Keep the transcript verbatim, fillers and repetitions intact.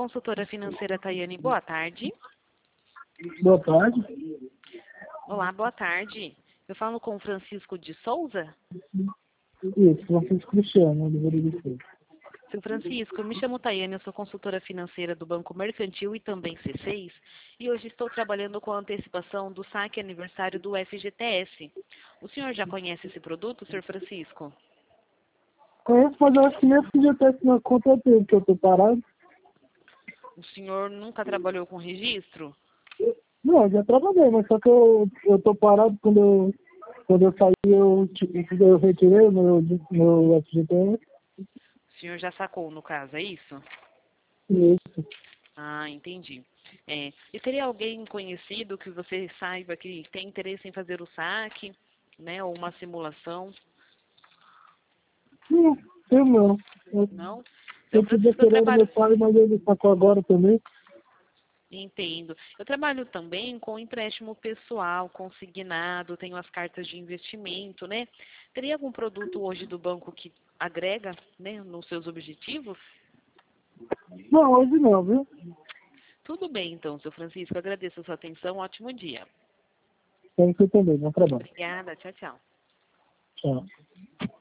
consultora financeira Tayane, boa tarde. Boa tarde. Olá, boa tarde. Eu falo com o Francisco de Souza? Isso, Francisco Cristiano, Oliveira de Souza. Seu Francisco, eu me chamo Tayane, eu sou consultora financeira do Banco Mercantil e também C seis, e hoje estou trabalhando com a antecipação do saque aniversário do F G T S. O senhor já conhece esse produto, senhor Francisco? Conheço, mas eu acho que nem F G T S na conta dele, que eu tô parado. O senhor nunca trabalhou com registro? Não, eu já trabalhei, mas só que eu, eu tô parado quando eu, quando eu saí, eu, eu retirei o meu, meu F G T S. O senhor já sacou, no caso, é isso? Isso. Ah, entendi. É, e teria alguém conhecido que você saiba que tem interesse em fazer o saque, né, ou uma simulação? Não, eu não. Eu, Não? Seu eu podia Francisco, eu querer o meu trabalho... pai, mas ele sacou agora também. Entendo. Eu trabalho também com empréstimo pessoal, consignado, tenho as cartas de investimento, né? Teria algum produto hoje do banco que agrega, né, nos seus objetivos? Não, hoje não, viu? Tudo bem, então, seu Francisco. Agradeço a sua atenção. Ótimo dia. Tem que também, bom trabalho. Obrigada. Tchau, tchau. Tchau.